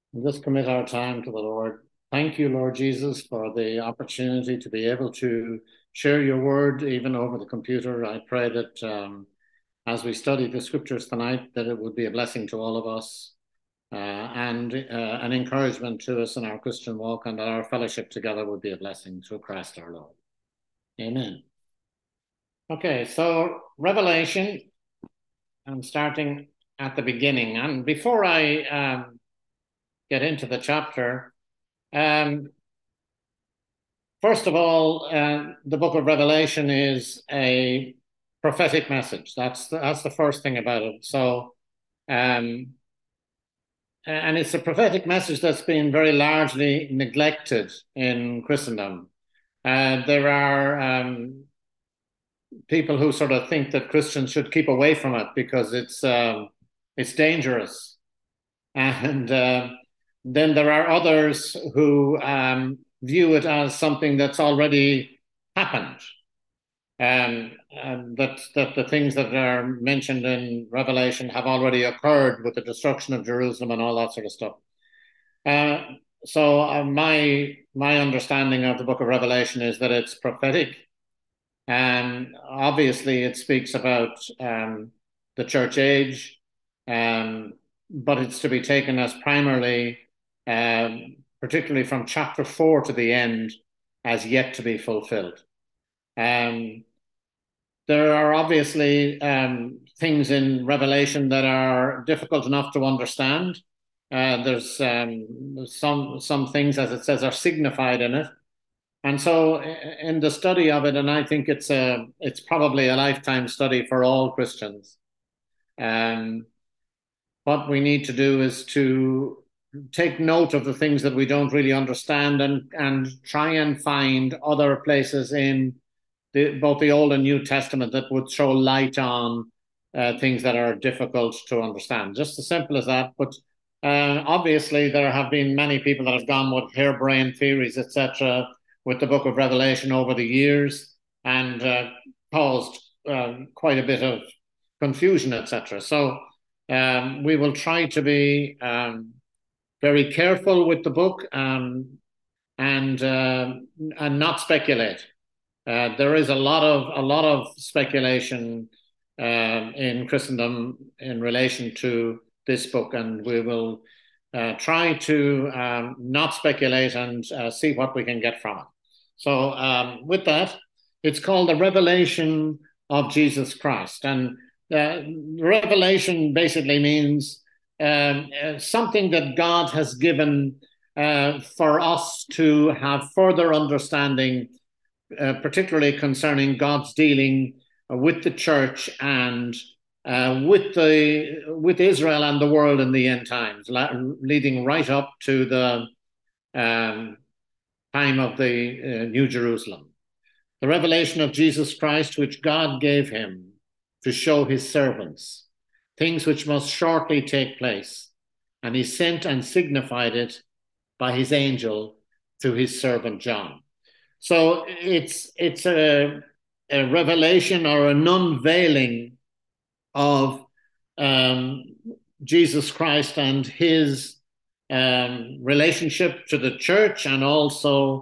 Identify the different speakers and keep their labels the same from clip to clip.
Speaker 1: We'll just commit our time to the Lord. Thank you, Lord Jesus, for the opportunity to be able to share your word even over the computer. I pray that as we study the scriptures tonight, that it would be a blessing to all of us and an encouragement to us in our Christian walk, and that our fellowship together would be a blessing through Christ our Lord. Amen. Okay, so Revelation, I'm starting at the beginning. And before I get into the chapter, um, first of all, the book of Revelation is a prophetic message. That's the first thing about it. So, um, and it's a prophetic message that's been very largely neglected in Christendom. There are people who sort of think that Christians should keep away from it because it's dangerous, and then there are others who view it as something that's already happened. And that the things that are mentioned in Revelation have already occurred with the destruction of Jerusalem and all that sort of stuff. Uh, so my understanding of the book of Revelation is that it's prophetic, and obviously it speaks about the church age, um, but it's to be taken as primarily, particularly from chapter 4 to the end, as yet to be fulfilled. Um, there are obviously things in Revelation that are difficult enough to understand. There's some things, as it says, are signified in it, and so in the study of it, and I think it's probably a lifetime study for all Christians. Um, what we need to do is to take note of the things that we don't really understand, and try and find other places in both the Old and New Testament that would throw light on things that are difficult to understand. Just as simple as that. But obviously, there have been many people that have gone with harebrained theories, etc., with the Book of Revelation over the years, and caused quite a bit of confusion, etc. So we will try to be very careful with the book, and not speculate. There is a lot of speculation in Christendom in relation to this book, and we will try to not speculate and see what we can get from it. So, with that, it's called the Revelation of Jesus Christ, and revelation basically means something that God has given for us to have further understanding, particularly concerning God's dealing with the church and with Israel and the world in the end times, leading right up to the um, time of the New Jerusalem. The revelation of Jesus Christ, which God gave him to show his servants, things which must shortly take place, and he sent and signified it by his angel to his servant John. So it's a revelation or an unveiling of um, Jesus Christ and his relationship to the church, and also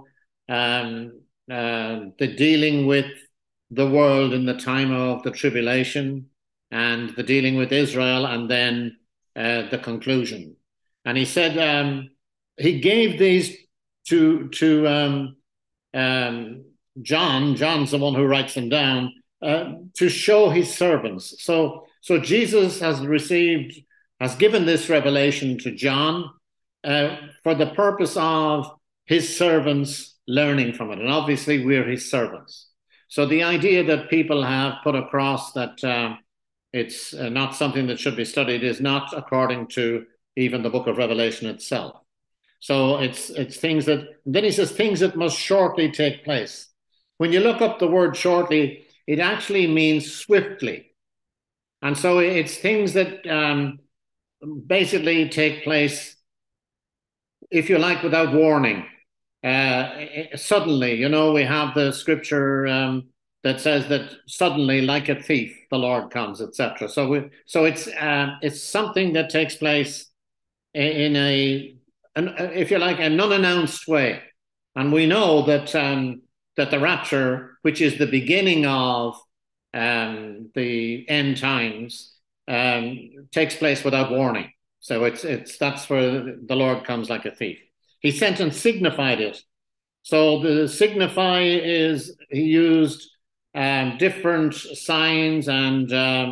Speaker 1: the dealing with the world in the time of the tribulation, and the dealing with Israel, and then the conclusion. And he said he gave these to John. John's the one who writes them down, to show his servants. So Jesus has given this revelation to John for the purpose of his servants learning from it, and obviously we're his servants. So the idea that people have put across that it's not something that should be studied is not according to even the book of Revelation itself. So it's things that, then he says, things that must shortly take place. When you look up the word shortly, it actually means swiftly. And so it's things that basically take place, if you like, without warning. Suddenly, we have the scripture that says that suddenly, like a thief, the Lord comes, etc. So it's something that takes place in a if you like, an unannounced way. And we know that that the rapture, which is the beginning of the end times, takes place without warning. So that's where the Lord comes like a thief. He sent and signified it. So the signify is he used different signs and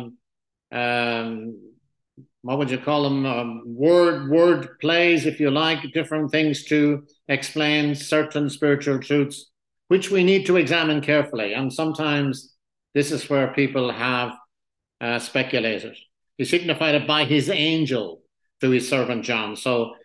Speaker 1: what would you call them? Word plays, if you like, different things to explain certain spiritual truths, which we need to examine carefully. And sometimes this is where people have speculated. He signified it by his angel to his servant John. So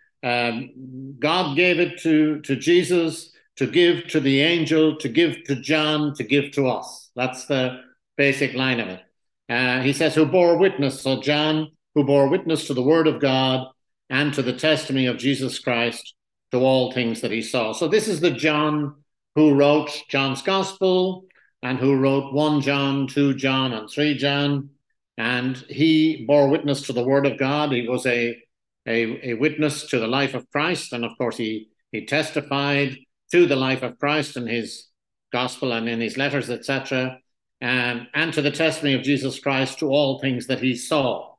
Speaker 1: God gave it to Jesus to give to the angel, to give to John, to give to us. That's the basic line of it. He says, who bore witness. So John, who bore witness to the word of God and to the testimony of Jesus Christ, to all things that he saw. So this is the John who wrote John's Gospel and who wrote 1 John, 2 John, and 3 John. And he bore witness to the word of God. He was a witness to the life of Christ. And of course, he testified to the life of Christ in his gospel and in his letters, etc., and to the testimony of Jesus Christ to all things that he saw.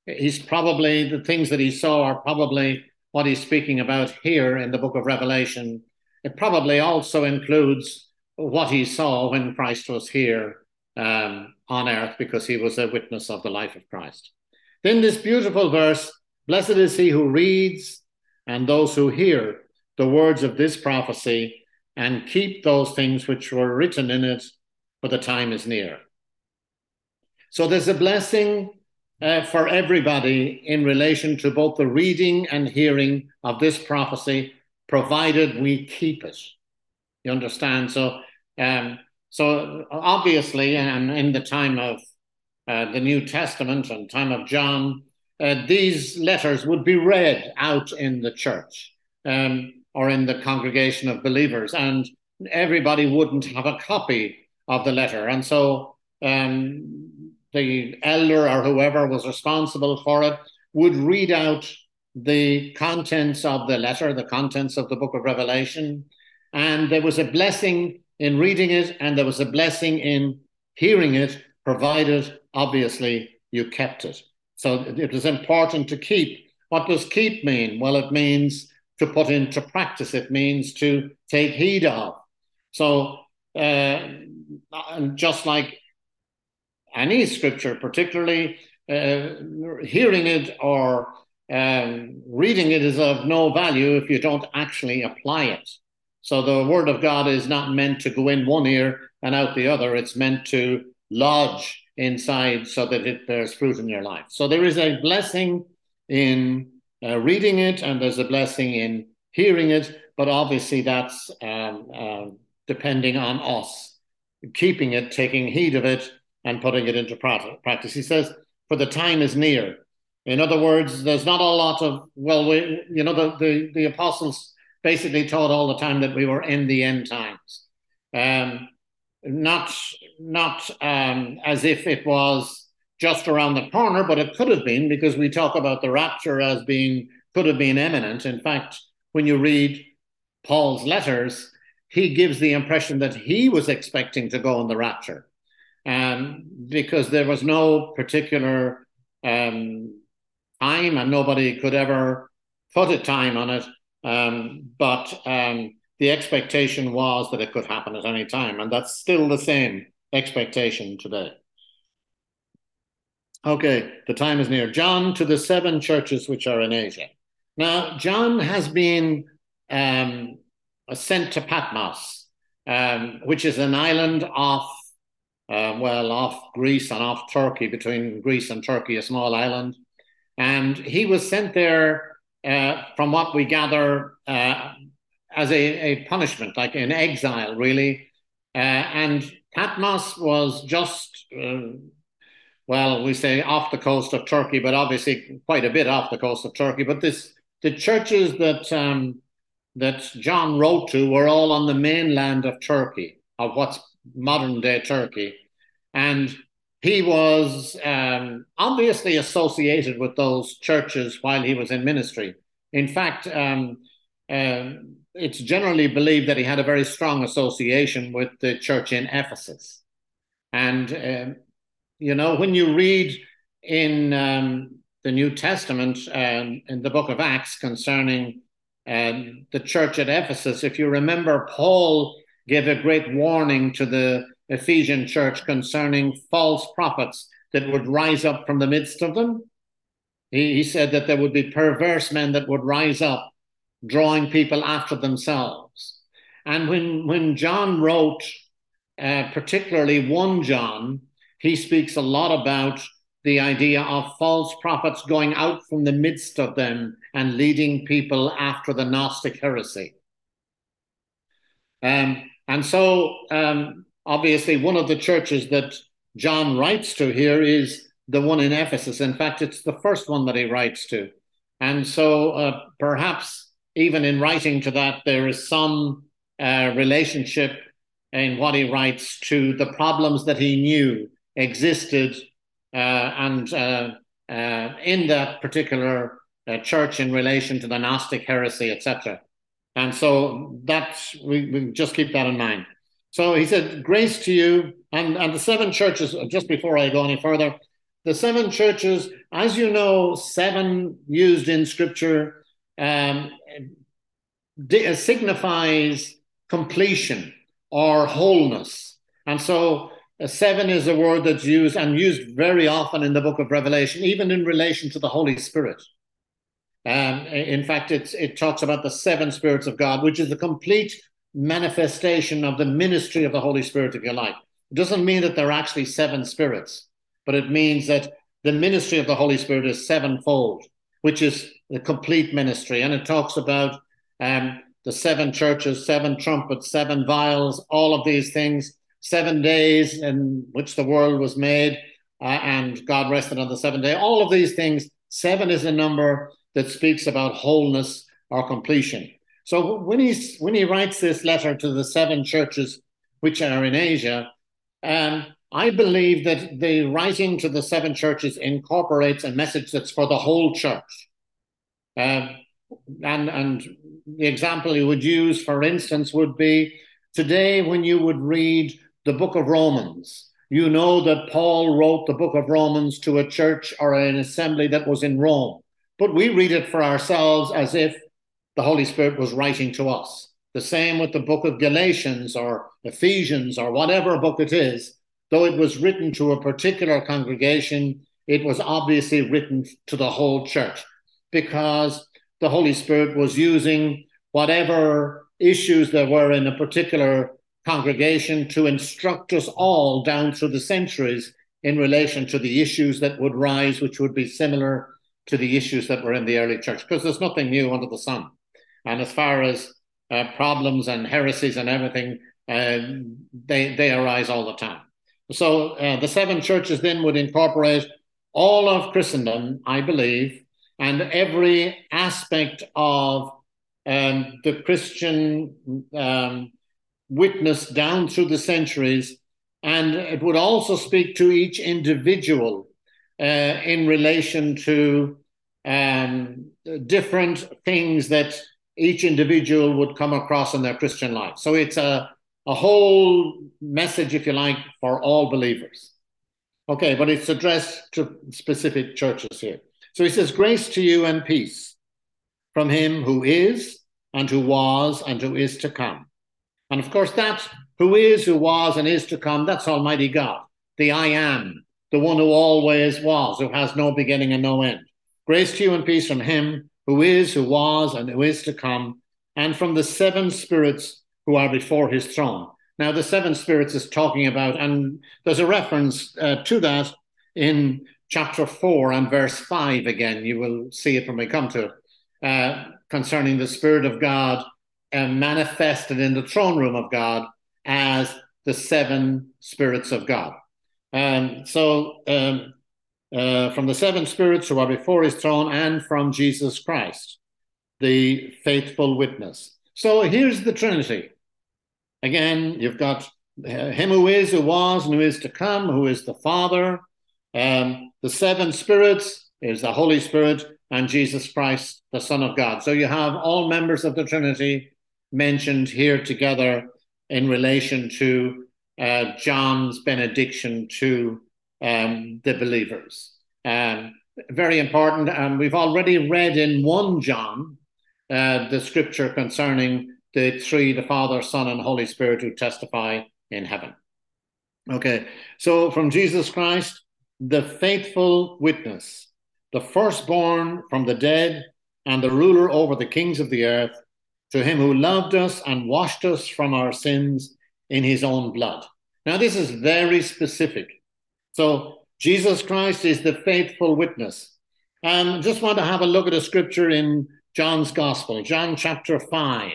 Speaker 1: The things that he saw are probably what he's speaking about here in the book of Revelation. It probably also includes what he saw when Christ was here on earth, because he was a witness of the life of Christ. Then this beautiful verse, blessed is he who reads and those who hear the words of this prophecy and keep those things which were written in it, for the time is near. So there's a blessing for everybody in relation to both the reading and hearing of this prophecy, provided we keep it. You understand? So obviously, and in the time of the New Testament and time of John, these letters would be read out in the church or in the congregation of believers, and everybody wouldn't have a copy of the letter. And so the elder or whoever was responsible for it would read out the contents of the letter, the contents of the book of Revelation. And there was a blessing in reading it, and there was a blessing in hearing it, provided, obviously, you kept it. So it was important to keep. What does keep mean? Well, it means to put into practice. It means to take heed of. So just like any scripture, particularly hearing it or reading it is of no value if you don't actually apply it. So the word of God is not meant to go in one ear and out the other. It's meant to lodge inside so that it bears fruit in your life. So there is a blessing in reading it, and there's a blessing in hearing it, but obviously that's depending on us keeping it, taking heed of it, and putting it into practice. He says, for the time is near. In other words, there's not a lot of, the apostles basically taught all the time that we were in the end times. Not as if it was just around the corner, but it could have been, because we talk about the rapture as could have been imminent. In fact, when you read Paul's letters, he gives the impression that he was expecting to go in the rapture, because there was no particular time, and nobody could ever put a time on it. But the expectation was that it could happen at any time, and that's still the same expectation today. Okay, the time is near. John to the 7 churches which are in Asia. Now, John has been sent to Patmos, which is an island off Greece and off Turkey, between Greece and Turkey, a small island. And he was sent there, from what we gather, as a punishment, like in exile, really. And Patmos was just, we say off the coast of Turkey, but obviously quite a bit off the coast of Turkey. But the churches that John wrote to were all on the mainland of Turkey, of what's modern day Turkey. And he was obviously associated with those churches while he was in ministry. In fact, it's generally believed that he had a very strong association with the church in Ephesus. And, when you read in the New Testament, in the book of Acts concerning the church at Ephesus, if you remember, Paul gave a great warning to the Ephesian church concerning false prophets that would rise up from the midst of them. He said that there would be perverse men that would rise up, drawing people after themselves. And when John wrote, particularly 1 John, he speaks a lot about the idea of false prophets going out from the midst of them and leading people after the Gnostic heresy. And so, obviously, one of the churches that John writes to here is the one in Ephesus. In fact, it's the first one that he writes to. And so perhaps even in writing to that, there is some relationship in what he writes to the problems that he knew existed and in that particular church in relation to the Gnostic heresy, etc. And so we just keep that in mind. So he said, grace to you, and the 7 churches, just before I go any further, the 7 churches, as you know, 7 used in Scripture signifies completion or wholeness. And so 7 is a word that's used and used very often in the book of Revelation, even in relation to the Holy Spirit. In fact, it talks about the 7 spirits of God, which is the complete manifestation of the ministry of the Holy Spirit, if you like. It doesn't mean that there are actually 7 spirits, but it means that the ministry of the Holy Spirit is 7-fold, which is the complete ministry. And it talks about the 7 churches, 7 trumpets, 7 vials, all of these things, 7 days in which the world was made, and God rested on the 7th day. All of these things, 7 is a number that speaks about wholeness or completion. So when he writes this letter to the 7 churches which are in Asia, I believe that the writing to the 7 churches incorporates a message that's for the whole church. And the example you would use, for instance, would be today when you would read the book of Romans. You know that Paul wrote the book of Romans to a church or an assembly that was in Rome. But we read it for ourselves as if the Holy Spirit was writing to us. The same with the book of Galatians or Ephesians or whatever book it is. Though it was written to a particular congregation, it was obviously written to the whole church because the Holy Spirit was using whatever issues there were in a particular congregation to instruct us all down through the centuries in relation to the issues that would rise, which would be similar to the issues that were in the early church, because there's nothing new under the sun. And as far as problems and heresies and everything, they arise all the time. So the 7 churches then would incorporate all of Christendom, I believe, and every aspect of the Christian witness down through the centuries. And it would also speak to each individual in relation to different things that each individual would come across in their Christian life. So it's a whole message, if you like, for all believers. Okay, but it's addressed to specific churches here. So he says, grace to you and peace from him who is and who was and who is to come. And of course, that who is, who was, and is to come, that's Almighty God, the I am, the one who always was, who has no beginning and no end. Grace to you and peace from him who is, who was, and who is to come, and from the 7 spirits who are before his throne. Now, the 7 spirits is talking about, and there's a reference to that in chapter 4 and verse 5 again. You will see it when we come to it, concerning the Spirit of God manifested in the throne room of God as the 7 spirits of God. So from the 7 spirits who are before his throne and from Jesus Christ, the faithful witness. So here's the Trinity. Again, you've got him who is, who was, and who is to come, who is the Father. The 7 spirits, is the Holy Spirit and Jesus Christ, the Son of God. So you have all members of the Trinity mentioned here together in relation to John's benediction to the believers. Very important. We've already read in 1 John the scripture concerning the three, the Father, Son, and Holy Spirit, who testify in heaven. Okay, so from Jesus Christ, the faithful witness, the firstborn from the dead, and the ruler over the kings of the earth, to him who loved us and washed us from our sins in his own blood. Now, this is very specific. So, Jesus Christ is the faithful witness. Just want to have a look at a scripture in John's Gospel, John chapter 5.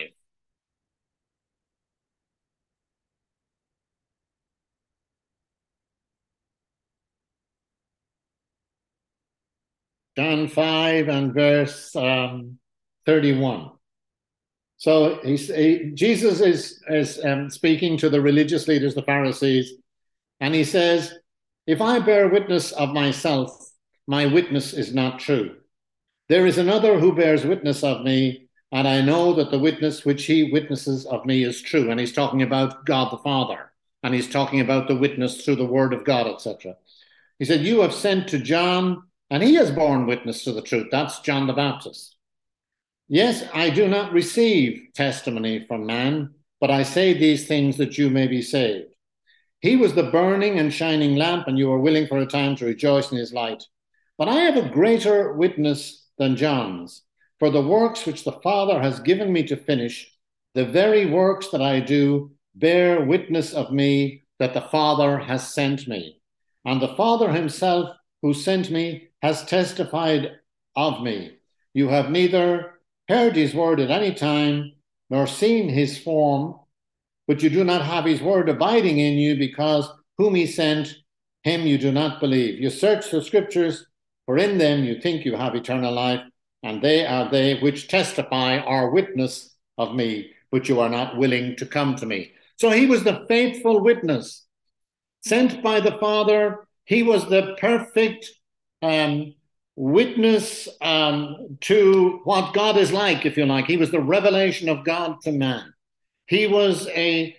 Speaker 1: John 5 and verse 31. So Jesus is speaking to the religious leaders, the Pharisees, and he says, "If I bear witness of myself, my witness is not true. There is another who bears witness of me, and I know that the witness which he witnesses of me is true." And he's talking about God the Father, and he's talking about the witness through the word of God, etc. He said, "You have sent to John, and he has borne witness to the truth." That's John the Baptist. "Yes, I do not receive testimony from man, but I say these things that you may be saved. He was the burning and shining lamp, and you were willing for a time to rejoice in his light. But I have a greater witness than John's, for the works which the Father has given me to finish, the very works that I do, bear witness of me that the Father has sent me. And the Father himself who sent me has testified of me. You have neither heard his word at any time, nor seen his form, but you do not have his word abiding in you, because whom he sent, him you do not believe. You search the scriptures, for in them you think you have eternal life, and they are they which testify or witness of me, but you are not willing to come to me." So he was the faithful witness, sent by the Father. He was the perfect witness to what God is like, if you like. He was the revelation of God to man. He was a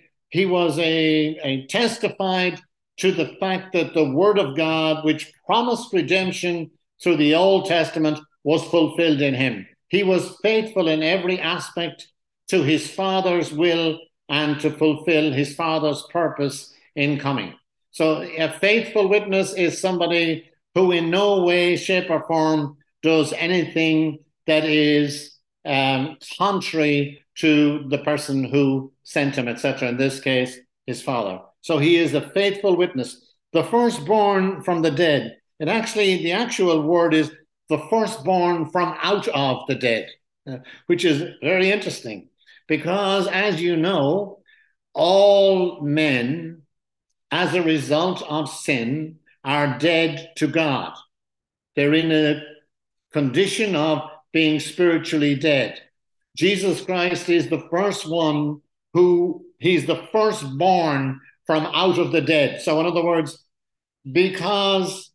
Speaker 1: testified to the fact that the word of God, which promised redemption through the Old Testament, was fulfilled in him. He was faithful in every aspect to his Father's will and to fulfill his Father's purpose in coming. So a faithful witness is somebody who in no way, shape, or form does anything that is contrary to the person who sent him, etc. In this case, his Father. So he is a faithful witness, the firstborn from the dead. And actually, the actual word is the firstborn from out of the dead, which is very interesting, because as you know, all men, as a result of sin, are dead to God. They're in a condition of being spiritually dead. Jesus Christ is the first one he's the firstborn from out of the dead. So in other words, because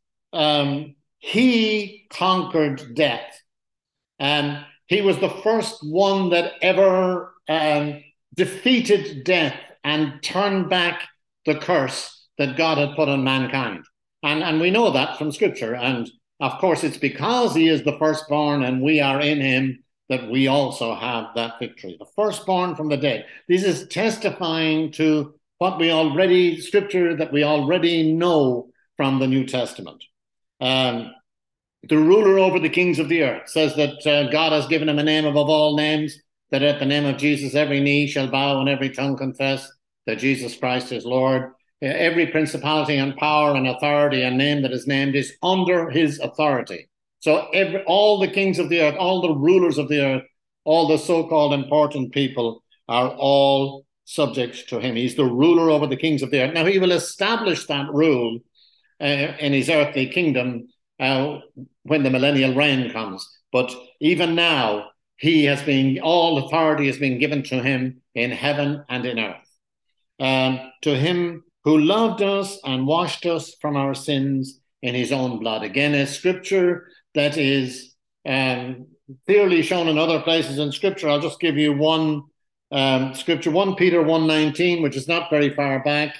Speaker 1: he conquered death, and he was the first one that ever defeated death and turned back the curse that God had put on mankind. And we know that from Scripture. And of course, it's because he is the firstborn and we are in him that we also have that victory. The firstborn from the dead. This is testifying to what Scripture that we already know from the New Testament. The ruler over the kings of the earth says that God has given him a name above all names, that at the name of Jesus every knee shall bow and every tongue confess that Jesus Christ is Lord. Every principality and power and authority and name that is named is under his authority. So all the kings of the earth, all the rulers of the earth, all the so-called important people are all subject to him. He's the ruler over the kings of the earth. Now he will establish that rule in his earthly kingdom when the millennial reign comes. But even now, all authority has been given to him in heaven and in earth. To him who loved us and washed us from our sins in his own blood. Again, a scripture that is clearly shown in other places in Scripture. I'll just give you one scripture, 1 Peter 1:19, which is not very far back.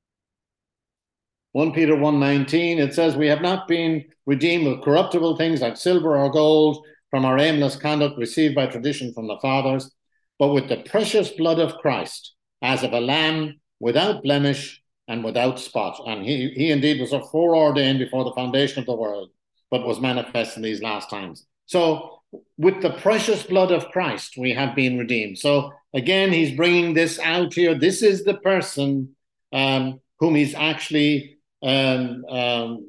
Speaker 1: 1 Peter 1:19, it says, "We have not been redeemed with corruptible things like silver or gold from our aimless conduct received by tradition from the fathers, but with the precious blood of Christ, as of a lamb without blemish and without spot." And he indeed was foreordained before the foundation of the world, but was manifest in these last times. So with the precious blood of Christ, we have been redeemed. So again, he's bringing this out here. This is the person whom he's actually who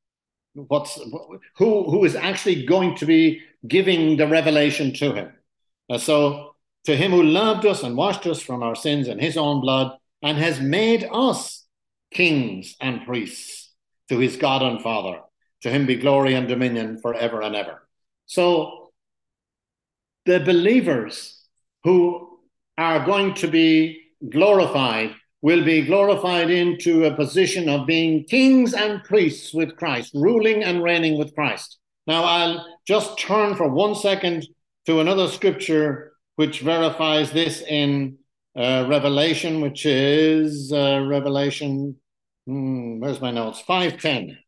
Speaker 1: is actually going to be giving the revelation to him. So to him who loved us and washed us from our sins in his own blood and has made us kings and priests to his God and Father, to him be glory and dominion forever and ever. So the believers who are going to be glorified will be glorified into a position of being kings and priests with Christ, ruling and reigning with Christ. Now, I'll just turn for 1 second to another scripture which verifies this in Revelation, which is Revelation, where's my notes? 5:10.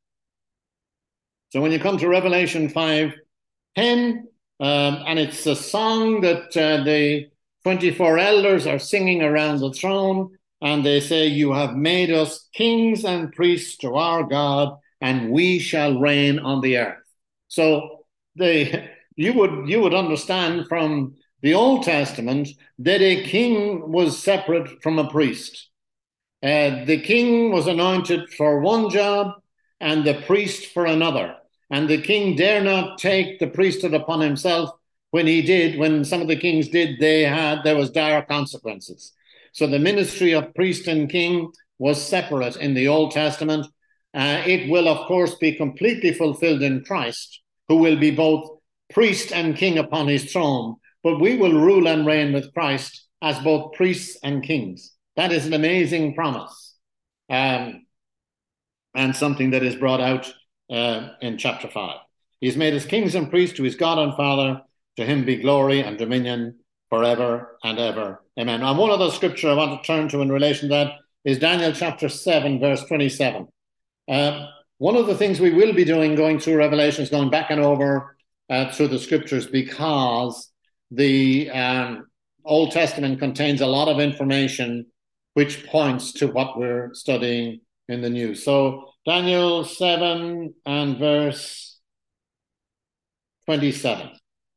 Speaker 1: So when you come to Revelation 5:10, and it's a song that the 24 elders are singing around the throne, and they say, "You have made us kings and priests to our God, and we shall reign on the earth." So you would understand from the Old Testament that a king was separate from a priest. The king was anointed for one job and the priest for another. And the king dare not take the priesthood upon himself. When some of the kings did, there was dire consequences. So the ministry of priest and king was separate in the Old Testament. It will, of course, be completely fulfilled in Christ, who will be both priest and king upon his throne. But we will rule and reign with Christ as both priests and kings. That is an amazing promise, and something that is brought out in chapter 5. He's made us kings and priests to his God and Father. To him be glory and dominion forever and ever. Amen. And one other scripture I want to turn to in relation to that is Daniel chapter 7, verse 27. One of the things we will be doing going through Revelation is going back and over through the scriptures, because the Old Testament contains a lot of information which points to what we're studying in the New. So Daniel 7 and verse 27.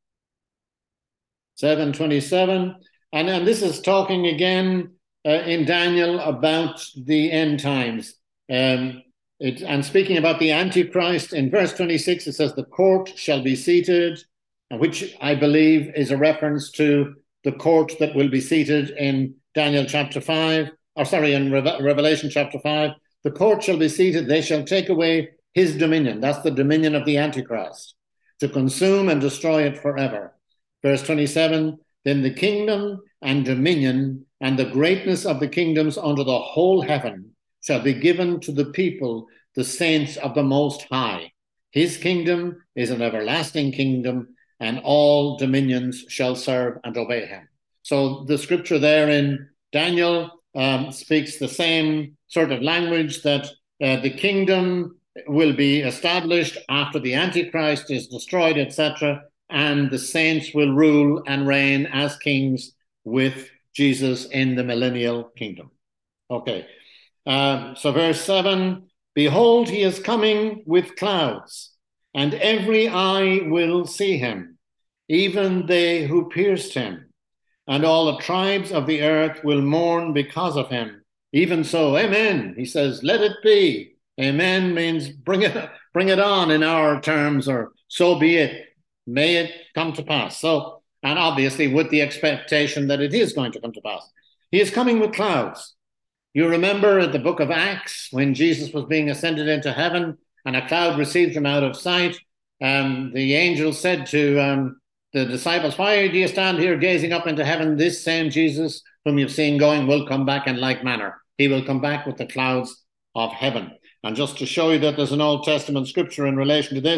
Speaker 1: 7:27, and this is talking again in Daniel about the end times. And speaking about the Antichrist, in verse 26, it says, "The court shall be seated," which I believe is a reference to the court that will be seated in Daniel chapter 5, in Revelation chapter 5. "The court shall be seated, they shall take away his dominion." That's the dominion of the Antichrist, "to consume and destroy it forever." Verse 27, "Then the kingdom and dominion and the greatness of the kingdoms under the whole heaven shall be given to the people, the saints of the Most High. His kingdom is an everlasting kingdom, and all dominions shall serve and obey him." So the scripture there in Daniel speaks the same sort of language, that the kingdom will be established after the Antichrist is destroyed, etc., and the saints will rule and reign as kings with Jesus in the millennial kingdom. Okay, so verse 7, "Behold, he is coming with clouds, and every eye will see him, even they who pierced him, and all the tribes of the earth will mourn because of him. Even so," amen. He says, "Let it be." Amen means bring it on in our terms, or "so be it. May it come to pass." So, and obviously with the expectation that it is going to come to pass. He is coming with clouds. You remember at the book of Acts, when Jesus was being ascended into heaven and a cloud received him out of sight, the angel said to the disciples, "Why do you stand here gazing up into heaven? This same Jesus whom you've seen going will come back in like manner. He will come back with the clouds of heaven." And just to show you that there's an Old Testament scripture in relation to this,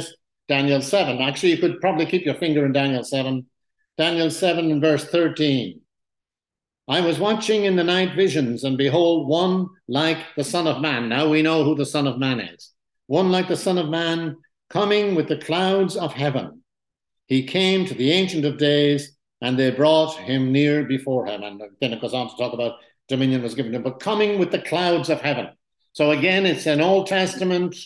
Speaker 1: Daniel 7. Actually, you could probably keep your finger in Daniel 7. Daniel 7 and verse 13. I was watching in the night visions, and behold, one like the Son of Man. Now we know who the Son of Man is. One like the Son of Man coming with the clouds of heaven. He came to the Ancient of Days, and they brought him near before him. And then it goes on to talk about dominion was given to him, but coming with the clouds of heaven. So again, it's an Old Testament,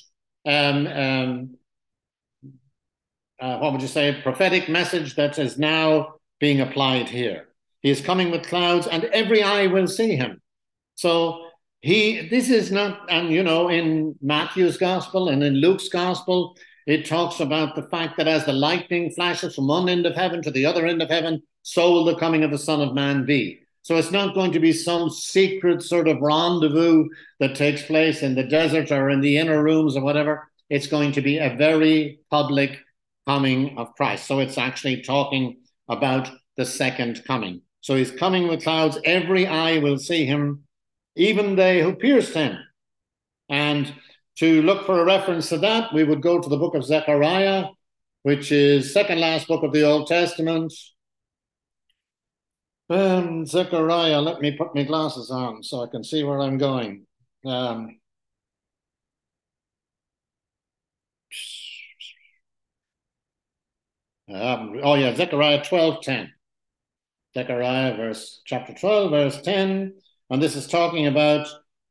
Speaker 1: what would you say, prophetic message that is now being applied here. He is coming with clouds, and every eye will see him. So this is not, and in Matthew's gospel and in Luke's gospel, it talks about the fact that as the lightning flashes from one end of heaven to the other end of heaven, so will the coming of the Son of Man be. So it's not going to be some secret sort of rendezvous that takes place in the desert or in the inner rooms or whatever. It's going to be a very public coming of Christ. So it's actually talking about the second coming. So he's coming with clouds. Every eye will see him, even they who pierced him. And to look for a reference to that, we would go to the book of Zechariah, which is second last book of the Old Testament. Zechariah, let me put my glasses on so I can see where I'm going. Zechariah 12:10. Zechariah chapter 12, verse 10. And this is talking about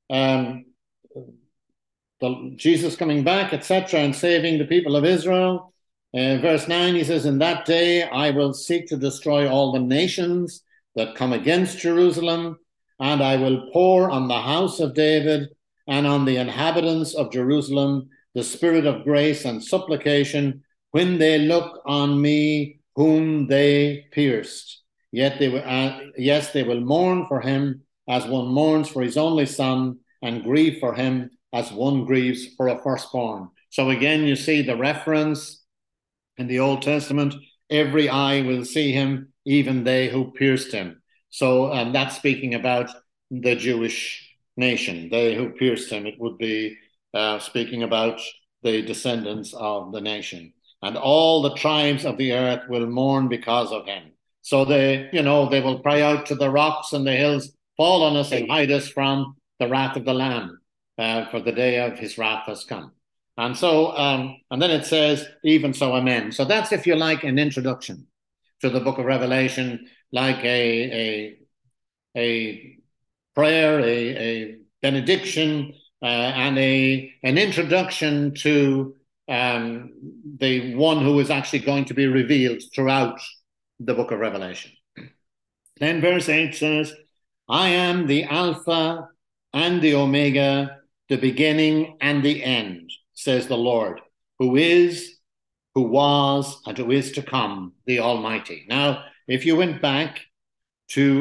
Speaker 1: Jesus coming back, etc., and saving the people of Israel. Verse 9, he says, in that day I will seek to destroy all the nations that come against Jerusalem, and I will pour on the house of David and on the inhabitants of Jerusalem the spirit of grace and supplication when they look on me whom they pierced. Yet they will mourn for him as one mourns for his only son, and grieve for him as one grieves for a firstborn. So again, you see the reference in the Old Testament, every eye will see him, even they who pierced him. So that's speaking about the Jewish nation, they who pierced him. It would be speaking about the descendants of the nation. And all the tribes of the earth will mourn because of him. So they will cry out to the rocks and the hills, fall on us and hide us from the wrath of the Lamb, for the day of his wrath has come. And so, and then it says, even so, amen. So that's, if you like, an introduction to the book of Revelation, like a prayer, a benediction, and an introduction to the one who is actually going to be revealed throughout the book of Revelation. Then verse 8 says, I am the Alpha and the Omega, the beginning and the end, says the Lord, who is, who was, and who is to come, the Almighty. Now, if you went back to,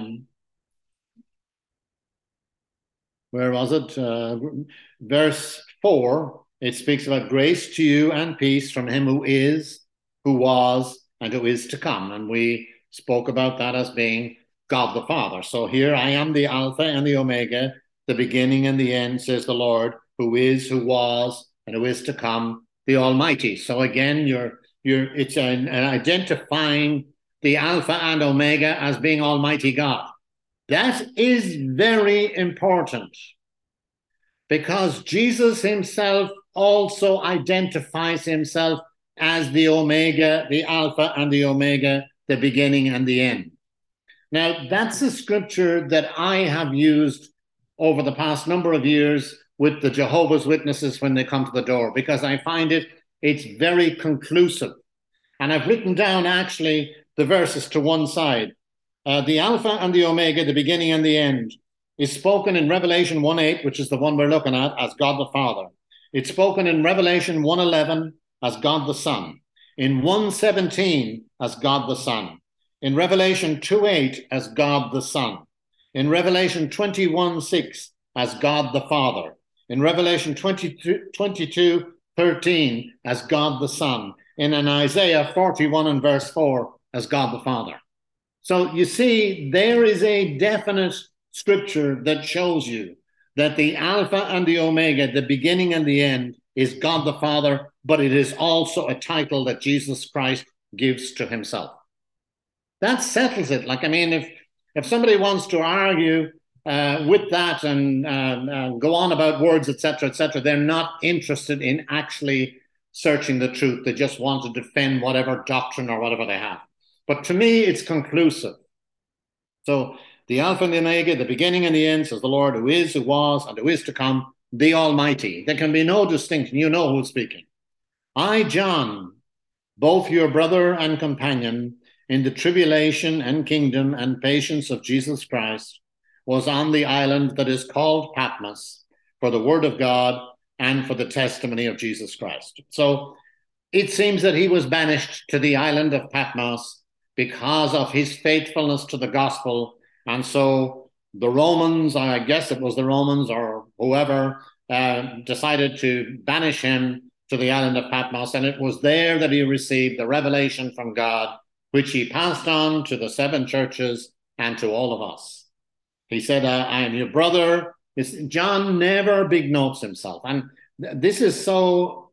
Speaker 1: where was it? Verse 4, it speaks about grace to you and peace from him who is, who was, and who is to come. And we spoke about that as being God the Father. So here I am the Alpha and the Omega, the beginning and the end, says the Lord, who is, who was, and who is to come, the Almighty. So again, it's an identifying the Alpha and Omega as being Almighty God. That is very important, because Jesus himself also identifies himself as the Omega, the Alpha and the Omega, the beginning and the end. Now, that's a scripture that I have used over the past number of years with the Jehovah's Witnesses when they come to the door, because I find it's very conclusive. And I've written down actually the verses to one side. The Alpha and the Omega, the beginning and the end, is spoken in Revelation 1:8, which is the one we're looking at, as God the Father. It's spoken in Revelation 1:11 as God the Son. In 1:17 as God the Son. In Revelation 2:8 as God the Son. In Revelation 21:6 as God the Father. In Revelation 22:13 as God the Son. In Isaiah 41 and verse 4 as God the Father. So you see, there is a definite scripture that shows you that the Alpha and the Omega, the beginning and the end, is God the Father, but it is also a title that Jesus Christ gives to himself. That settles it. Like, I mean, if somebody wants to argue with that and go on about words, etc., they're not interested in actually searching the truth. They just want to defend whatever doctrine or whatever they have. But to me, it's conclusive. So the Alpha and the Omega, the beginning and the end, says the Lord, who is, who was, and who is to come, the Almighty. There can be no distinction. You know who's speaking. I, John, both your brother and companion in the tribulation and kingdom and patience of Jesus Christ, was on the island that is called Patmos for the word of God and for the testimony of Jesus Christ. So it seems that he was banished to the island of Patmos because of his faithfulness to the gospel. And so the Romans, I guess it was the Romans or whoever, decided to banish him to the island of Patmos. And it was there that he received the revelation from God, which he passed on to the seven churches and to all of us. He said, I am your brother. John never big notes himself. And this is so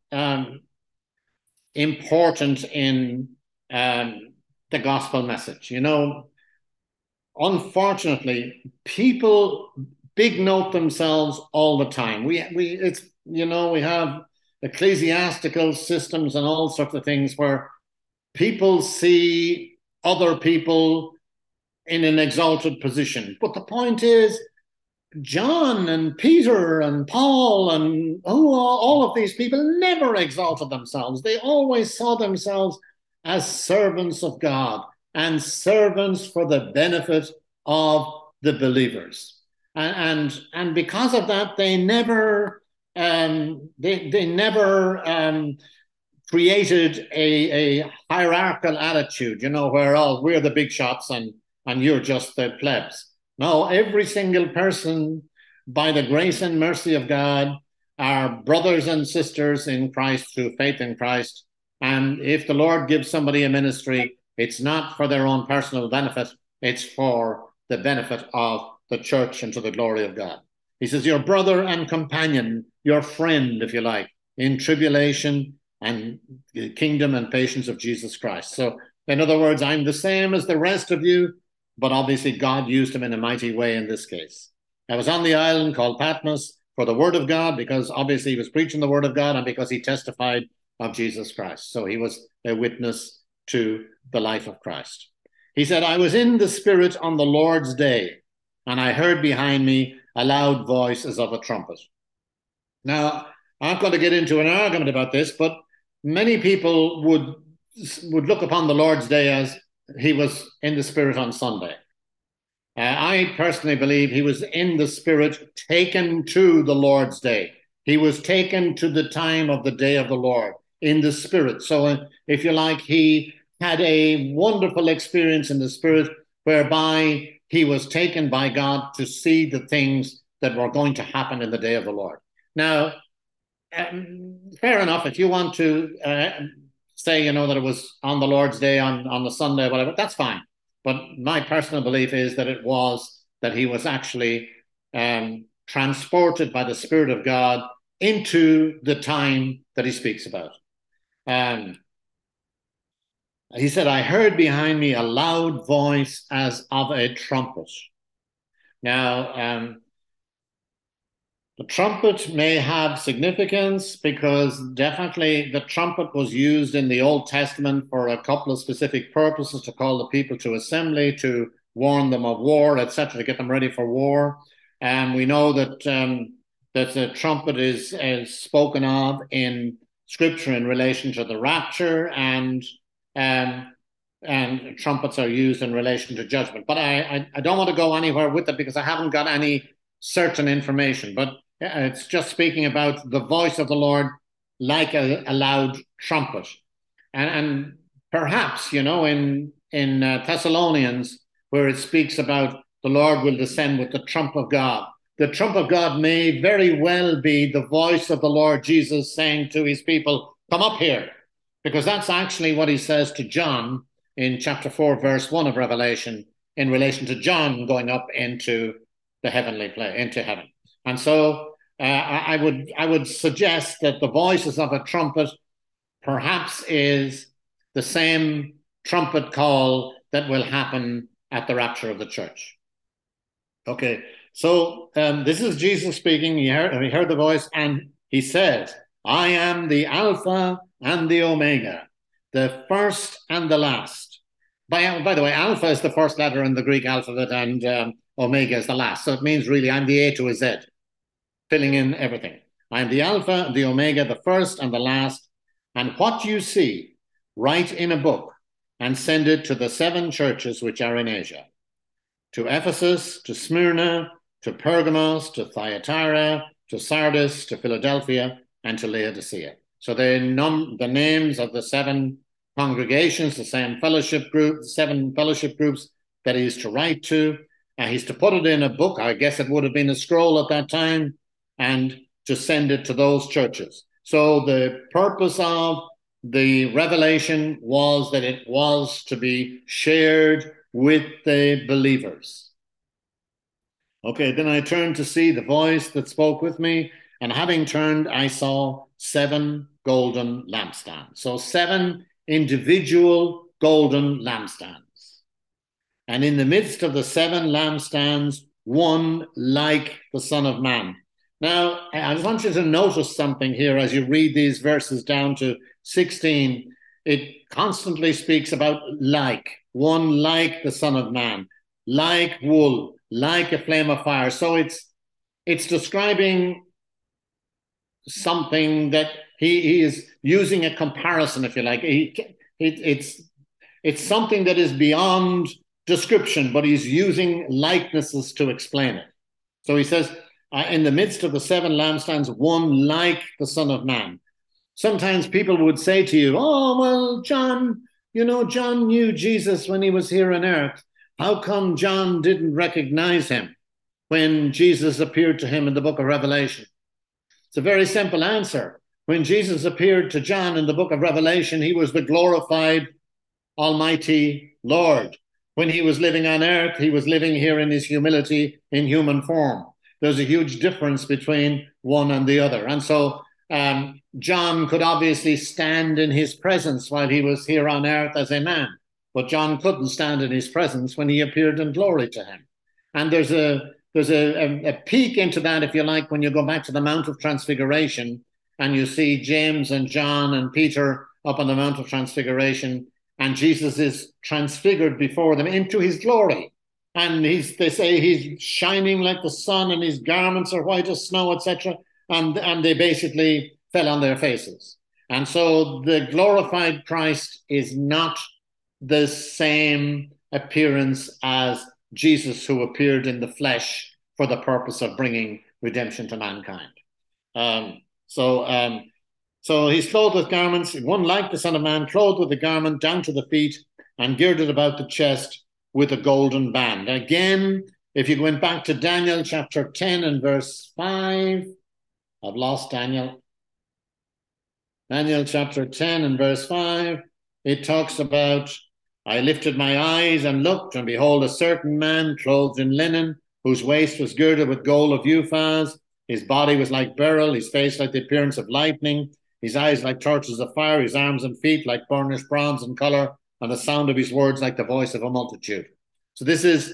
Speaker 1: important in the gospel message. You know, unfortunately, people big note themselves all the time. We have ecclesiastical systems and all sorts of things where people see other people in an exalted position. But the point is, John and Peter and Paul and all of these people never exalted themselves. They always saw themselves as servants of God and servants for the benefit of the believers. And because of that, they never created a hierarchical attitude, you know, where we're the big shots and you're just the plebs. No, every single person, by the grace and mercy of God, are brothers and sisters in Christ through faith in Christ. And if the Lord gives somebody a ministry, it's not for their own personal benefit, it's for the benefit of the church and to the glory of God. He says, your brother and companion, your friend, if you like, in tribulation and the kingdom and patience of Jesus Christ. So, in other words, I'm the same as the rest of you, but obviously God used him in a mighty way in this case. I was on the island called Patmos for the word of God, because obviously he was preaching the word of God and because he testified of Jesus Christ. So he was a witness to the life of Christ. He said, I was in the Spirit on the Lord's day, and I heard behind me a loud voice as of a trumpet. Now, I'm not going to get into an argument about this, but many people would look upon the Lord's day as he was in the Spirit on Sunday. I personally believe he was in the Spirit taken to the Lord's day. He was taken to the time of the day of the Lord in the Spirit. So if you like, he had a wonderful experience in the Spirit whereby he was taken by God to see the things that were going to happen in the day of the Lord. Now, fair enough, if you want to say, you know, that it was on the Lord's day, on the Sunday, whatever, that's fine. But my personal belief is that he was actually transported by the Spirit of God into the time that he speaks about. He said, I heard behind me a loud voice as of a trumpet. Now, the trumpet may have significance because definitely the trumpet was used in the Old Testament for a couple of specific purposes, to call the people to assembly, to warn them of war, etc., to get them ready for war. And we know that the trumpet is spoken of in Scripture in relation to the rapture, and trumpets are used in relation to judgment. But I don't want to go anywhere with it because I haven't got any certain information. But it's just speaking about the voice of the Lord like a loud trumpet. And perhaps, you know, in Thessalonians, where it speaks about the Lord will descend with the trump of God, the trump of God may very well be the voice of the Lord Jesus saying to his people, come up here, because that's actually what he says to John in chapter 4, verse 1 of Revelation, in relation to John going up into the heavenly place, into heaven. And so I would suggest that the voices of a trumpet perhaps is the same trumpet call that will happen at the rapture of the church. Okay, so this is Jesus speaking. He heard the voice, and he says, I am the Alpha and the Omega, the first and the last. By the way, Alpha is the first letter in the Greek alphabet, and Omega is the last. So it means really I'm the A to a Z, filling in everything. I'm the Alpha, the Omega, the first and the last. And what you see, write in a book and send it to the 7 churches which are in Asia, to Ephesus, to Smyrna, to Pergamos, to Thyatira, to Sardis, to Philadelphia, and to Laodicea. So the names of the 7 congregations, the 7 fellowship groups that he's to write to. He's to put it in a book. I guess it would have been a scroll at that time, and to send it to those churches. So the purpose of the revelation was that it was to be shared with the believers. Okay, then I turned to see the voice that spoke with me, and having turned, I saw 7 golden lampstands. So 7 individual golden lampstands. And in the midst of the 7 lampstands, one like the Son of Man. Now, I just want you to notice something here as you read these verses down to 16. It constantly speaks about like, one like the Son of Man, like wool, like a flame of fire. So it's describing something that he is using a comparison, if you like. It's something that is beyond description, but he's using likenesses to explain it. So he says, in the midst of the 7 lampstands, one like the Son of Man. Sometimes people would say to you, oh, well, John, John knew Jesus when he was here on earth. How come John didn't recognize him when Jesus appeared to him in the book of Revelation? It's a very simple answer. When Jesus appeared to John in the book of Revelation, he was the glorified Almighty Lord. When he was living on earth, he was living here in his humility in human form. There's a huge difference between one and the other. And so John could obviously stand in his presence while he was here on earth as a man, but John couldn't stand in his presence when he appeared in glory to him. And there's a peek into that, if you like, when you go back to the Mount of Transfiguration and you see James and John and Peter up on the Mount of Transfiguration, and Jesus is transfigured before them into his glory. And they say he's shining like the sun, and his garments are white as snow, etc. And they basically fell on their faces. And so the glorified Christ is not the same appearance as Jesus, who appeared in the flesh for the purpose of bringing redemption to mankind. So he's clothed with garments, one like the Son of Man, clothed with a garment down to the feet and girded about the chest with a golden band. Again, if you went back to Daniel chapter 10 and verse 5, I've lost Daniel. Daniel chapter 10 and verse 5, it talks about, I lifted my eyes and looked, and behold, a certain man clothed in linen, whose waist was girded with gold of Uphaz. His body was like beryl, his face like the appearance of lightning, his eyes like torches of fire, his arms and feet like burnished bronze in color, and the sound of his words like the voice of a multitude. So this is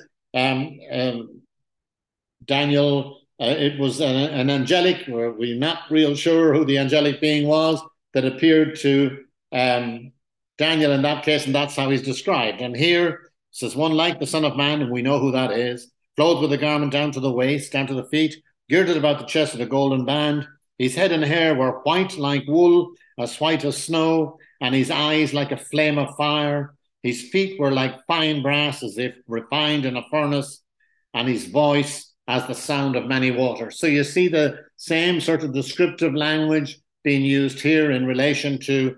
Speaker 1: Daniel. It was an angelic, we're not real sure who the angelic being was that appeared to Daniel in that case, and that's how he's described. And here it says, one like the Son of Man, and we know who that is, clothed with a garment down to the waist, down to the feet, girded about the chest with a golden band. His head and hair were white like wool, as white as snow, and his eyes like a flame of fire. His feet were like fine brass, as if refined in a furnace, and his voice as the sound of many waters. So you see the same sort of descriptive language being used here in relation to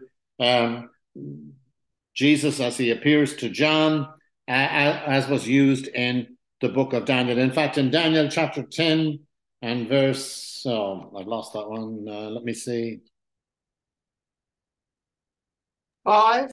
Speaker 1: Jesus as he appears to John, as was used in the book of Daniel. In fact, in Daniel chapter 10 and verse, I've lost that one. Let me see.
Speaker 2: 5.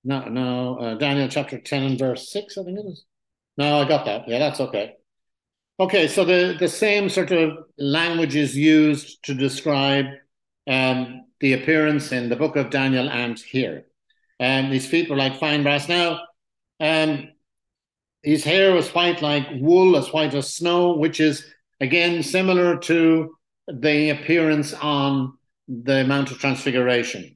Speaker 1: No, Daniel chapter 10 and verse 6, I think it is. No, I got that. Yeah, that's okay. Okay, so the same sort of language is used to describe the appearance in the book of Daniel and here. His feet were like fine brass. Now, um, his hair was white like wool, as white as snow, which is again similar to the appearance on the Mount of Transfiguration.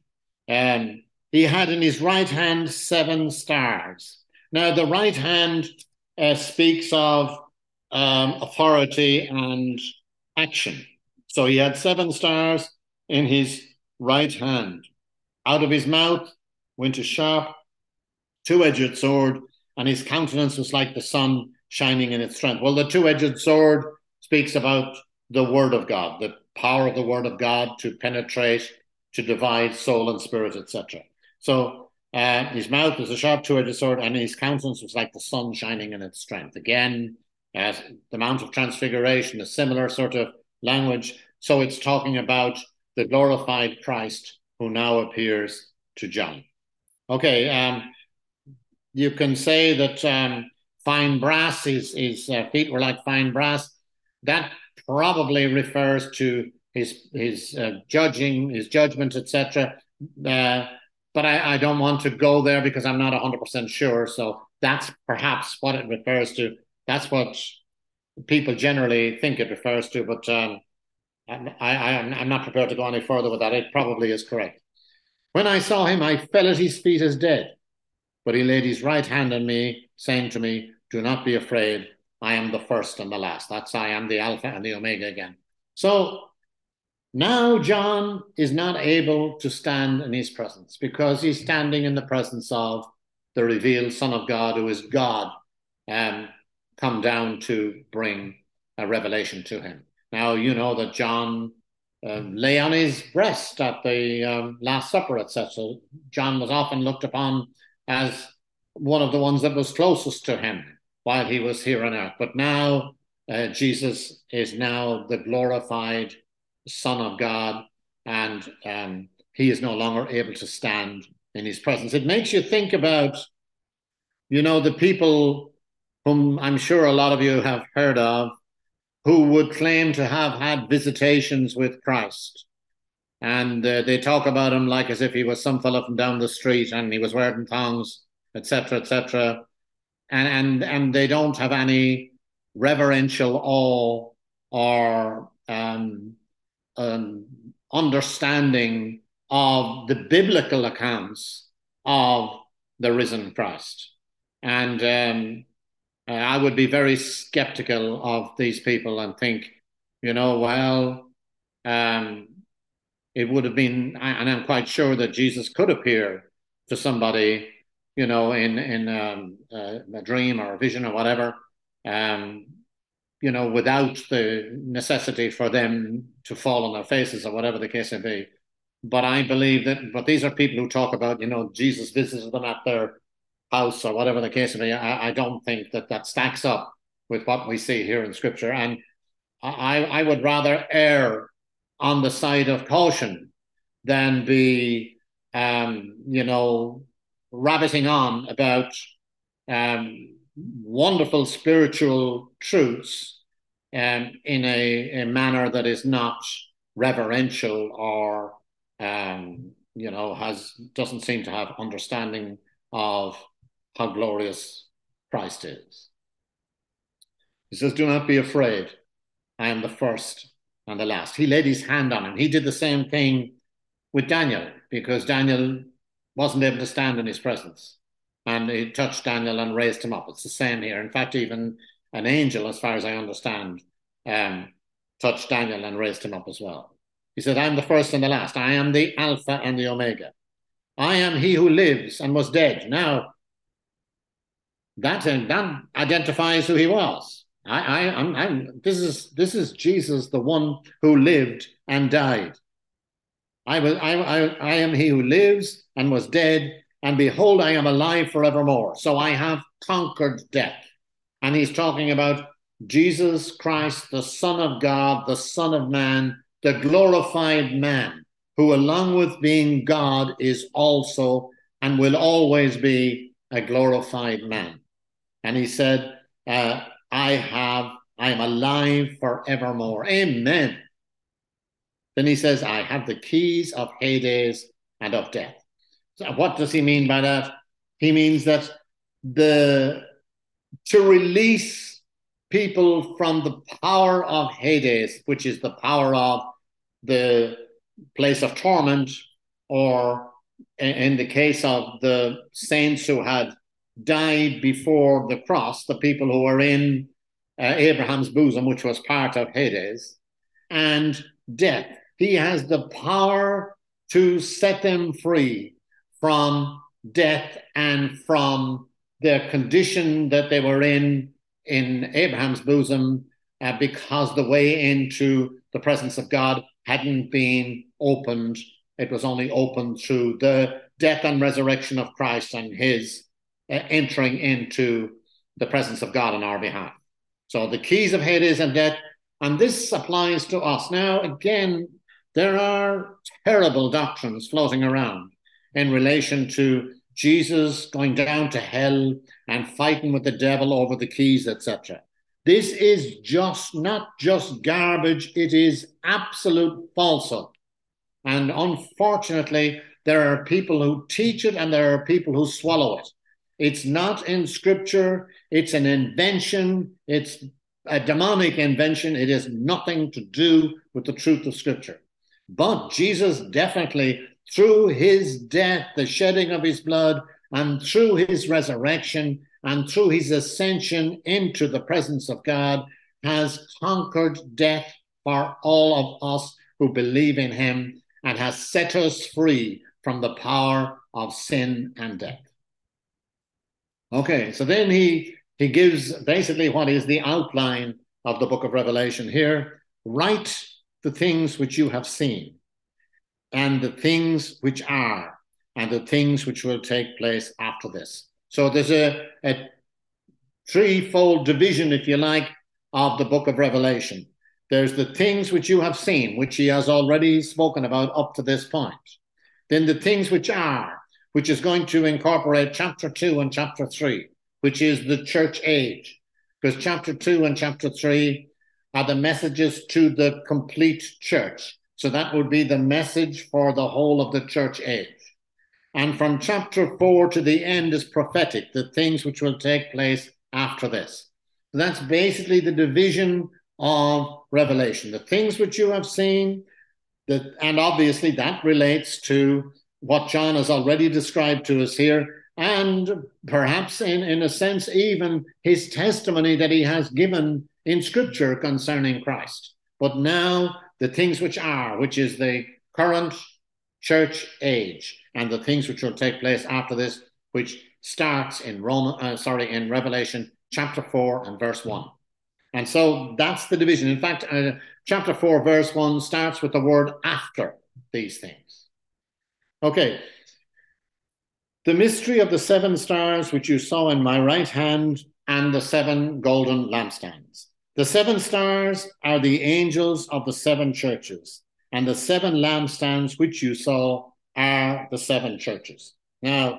Speaker 1: He had in his right hand 7 stars. Now, the right hand speaks of authority and action. So he had 7 stars in his right hand. Out of his mouth went a sharp, two-edged sword, and his countenance was like the sun shining in its strength. Well, the two-edged sword speaks about the word of God, the power of the word of God to penetrate, to divide soul and spirit, etc. So his mouth was a sharp two-edged sword, and his countenance was like the sun shining in its strength. Again, as the Mount of Transfiguration, a similar sort of language. So it's talking about the glorified Christ who now appears to John. Okay, you can say that fine brass, his feet were like fine brass. That probably refers to his judging, his judgment, etc. But I don't want to go there because I'm not 100% sure. So that's perhaps what it refers to. That's what people generally think it refers to. But I'm not prepared to go any further with that. It probably is correct. When I saw him, I fell at his feet as dead. But he laid his right hand on me, saying to me, do not be afraid. I am the first and the last. That's I am the Alpha and the Omega again. So now John is not able to stand in his presence because he's standing in the presence of the revealed Son of God, who is God, come down to bring a revelation to him. Now, you know that John lay on his breast at the Last Supper, etc. John was often looked upon as one of the ones that was closest to him while he was here on earth. But now Jesus is now the glorified Son of God, and he is no longer able to stand in his presence. It makes you think about, the people whom I'm sure a lot of you have heard of, who would claim to have had visitations with Christ. And they talk about him like as if he was some fellow from down the street and he was wearing thongs, etc., etc. And they don't have any reverential awe or understanding of the biblical accounts of the risen Christ. And I would be very skeptical of these people and think, well, it would have been, and I'm quite sure that Jesus could appear to somebody, in a dream or a vision or whatever, without the necessity for them to fall on their faces or whatever the case may be. But I believe but these are people who talk about, Jesus visited them at their house or whatever the case may be. I don't think that stacks up with what we see here in Scripture. And I would rather err on the side of caution than be, rabbiting on about wonderful spiritual truths in a manner that is not reverential or, doesn't seem to have understanding of how glorious Christ is. He says, do not be afraid. I am the first and the last. He laid his hand on him. He did the same thing with Daniel because Daniel wasn't able to stand in his presence. And he touched Daniel and raised him up. It's the same here. In fact, even an angel, as far as I understand, touched Daniel and raised him up as well. He said, I am the first and the last. I am the Alpha and the Omega. I am he who lives and was dead. Now, that identifies who he was. This is Jesus, the one who lived and died. I am he who lives and was dead, and behold, I am alive forevermore. So I have conquered death. And he's talking about Jesus Christ, the Son of God, the Son of Man, the glorified man, who along with being God is also and will always be a glorified man. And he said, I have I am alive forevermore. Amen. Then he says, I have the keys of Hades and of death. So what does he mean by that? He means that to release people from the power of Hades, which is the power of the place of torment, or in the case of the saints who had died before the cross, the people who were in Abraham's bosom, which was part of Hades, and death. He has the power to set them free from death and from the condition that they were in Abraham's bosom, because the way into the presence of God hadn't been opened. It was only opened through the death and resurrection of Christ and his entering into the presence of God on our behalf. So the keys of Hades and death, and this applies to us. Now, again, there are terrible doctrines floating around in relation to Jesus going down to hell and fighting with the devil over the keys, etc. This is not just garbage, it is absolute falsehood. And unfortunately, there are people who teach it and there are people who swallow it. It's not in Scripture, it's an invention, it's a demonic invention. It has nothing to do with the truth of Scripture. But Jesus definitely, through his death, the shedding of his blood, and through his resurrection, and through his ascension into the presence of God, has conquered death for all of us who believe in him, and has set us free from the power of sin and death. Okay, so then he gives basically what is the outline of the book of Revelation here. Write the things which you have seen, and the things which are, and the things which will take place after this. So there's a threefold division, if you like, of the book of Revelation. There's the things which you have seen, which he has already spoken about up to this point. Then the things which are, which is going to incorporate chapter 2 and chapter 3, which is the church age. Because chapter 2 and chapter 3 are the messages to the complete church. So that would be the message for the whole of the church age. And from chapter 4 to the end is prophetic, the things which will take place after this. So that's basically the division of Revelation, the things which you have seen, and obviously that relates to what John has already described to us here, and perhaps in a sense even his testimony that he has given in Scripture concerning Christ. But now the things which are, which is the current church age, and the things which will take place after this, which starts in Revelation chapter 4 and verse 1. And so that's the division. In fact, chapter 4, verse 1 starts with the word after these things. Okay. The mystery of the 7 stars which you saw in my right hand, and the 7 golden lampstands. The 7 stars are the angels of the 7 churches, and the 7 lampstands which you saw are the 7 churches. Now,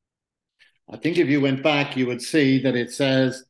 Speaker 1: I think if you went back, you would see that it says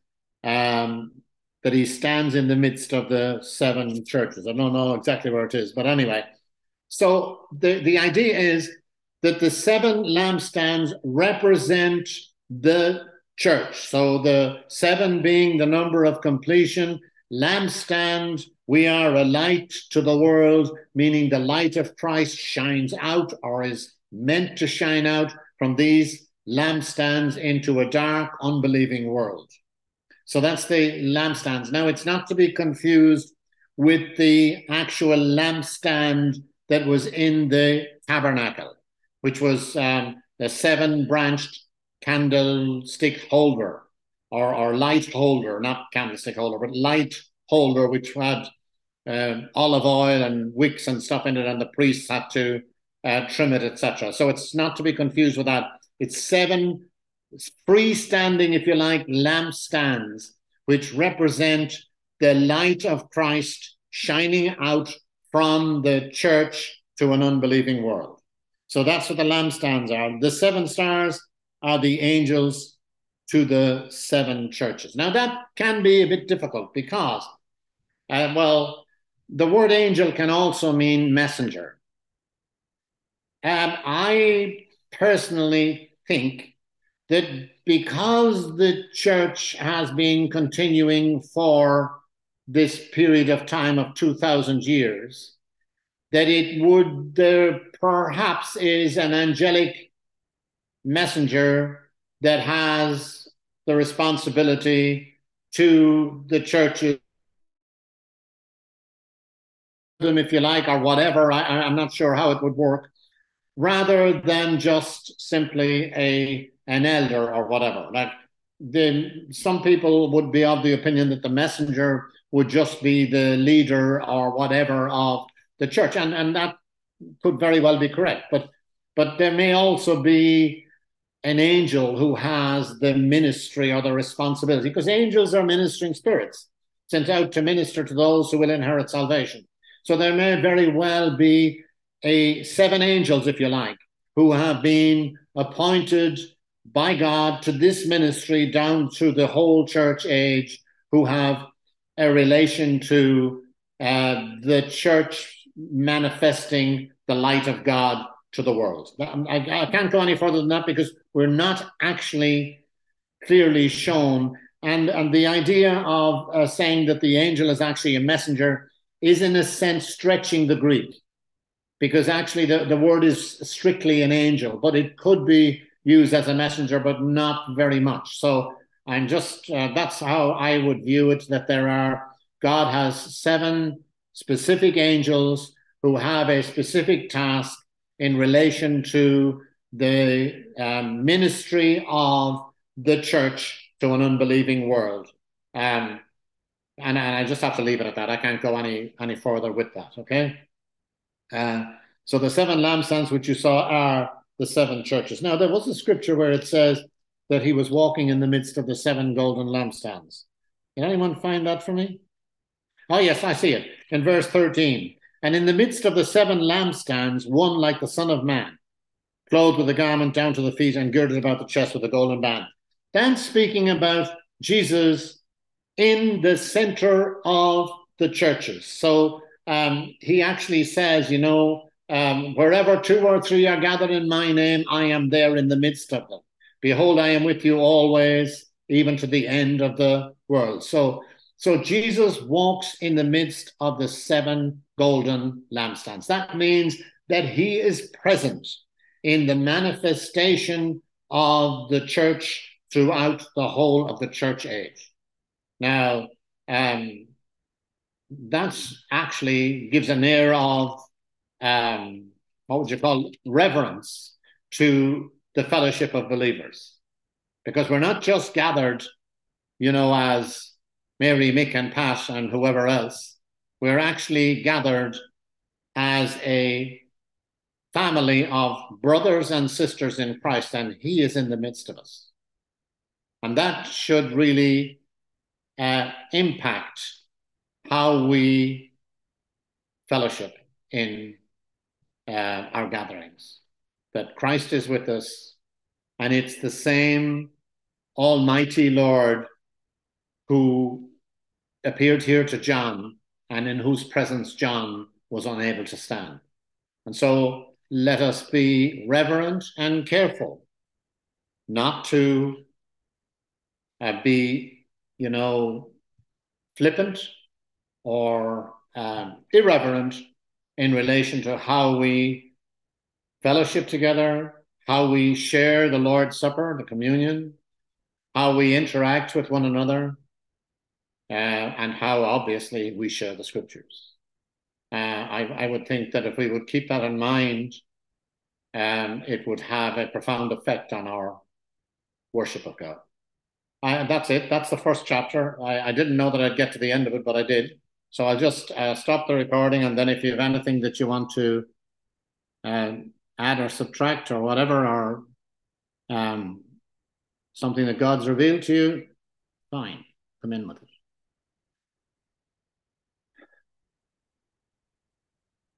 Speaker 1: that he stands in the midst of the 7 churches. I don't know exactly where it is, but anyway. So the idea is that the 7 lampstands represent the church. So the 7 being the number of completion, lampstand, we are a light to the world, meaning the light of Christ shines out or is meant to shine out from these lampstands into a dark, unbelieving world. So that's the lampstands. Now, it's not to be confused with the actual lampstand that was in the tabernacle, which was the 7-branched candlestick holder, or light holder, not candlestick holder, but light holder, which had olive oil and wicks and stuff in it, and the priests had to trim it, etc. So it's not to be confused with that. It's 7 freestanding, if you like, lampstands, which represent the light of Christ shining out from the church to an unbelieving world. So that's what the lampstands are. The 7 stars are the angels to the seven churches. Now, that can be a bit difficult because, well, the word angel can also mean messenger. I personally think that because the church has been continuing for this period of time of 2,000 years, that there perhaps is an angelic messenger that has the responsibility to the churches, if you like, or whatever. I'm not sure how it would work, rather than just simply an elder or whatever. Like some people would be of the opinion that the messenger would just be the leader or whatever of the church, and that could very well be correct. But there may also be an angel who has the ministry or the responsibility, because angels are ministering spirits sent out to minister to those who will inherit salvation. So there may very well be seven angels, if you like, who have been appointed by God to this ministry down through the whole church age, who have a relation to the church manifesting the light of God to the world. I can't go any further than that because we're not actually clearly shown. And the idea of saying that the angel is actually a messenger is in a sense stretching the Greek, because actually the word is strictly an angel, but it could be used as a messenger, but not very much. So I'm just, that's how I would view it, that God has seven specific angels who have a specific task in relation to the ministry of the church to an unbelieving world. And I just have to leave it at that. I can't go any further with that, okay? So the seven lampstands which you saw are the seven churches. Now, there was a scripture where it says that he was walking in the midst of the seven golden lampstands. Can anyone find that for me? Oh, yes, I see it. In verse 13. And in the midst of the seven lampstands, one like the Son of Man, clothed with a garment down to the feet and girded about the chest with a golden band. That's speaking about Jesus in the center of the churches. So he actually says, wherever two or three are gathered in my name, I am there in the midst of them. Behold, I am with you always, even to the end of the world. So Jesus walks in the midst of the seven golden lampstands. That means that he is present in the manifestation of the church throughout the whole of the church age. Now, that's actually gives an air of, what would you call it, reverence to the fellowship of believers. Because we're not just gathered, as Mary, Mick, and Pat, and whoever else. We're actually gathered as a family of brothers and sisters in Christ, and he is in the midst of us. And that should really impact how we fellowship in our gatherings, that Christ is with us, and it's the same Almighty Lord who appeared here to John and in whose presence John was unable to stand. And so let us be reverent and careful not to be, flippant or irreverent in relation to how we fellowship together, how we share the Lord's Supper, the communion, how we interact with one another, and how obviously we share the scriptures. I would think that if we would keep that in mind, it would have a profound effect on our worship of God. That's it. That's the first chapter. I didn't know that I'd get to the end of it, but I did. So I'll just stop the recording, and then if you have anything that you want to add or subtract or whatever, or something that God's revealed to you, fine, come in with it.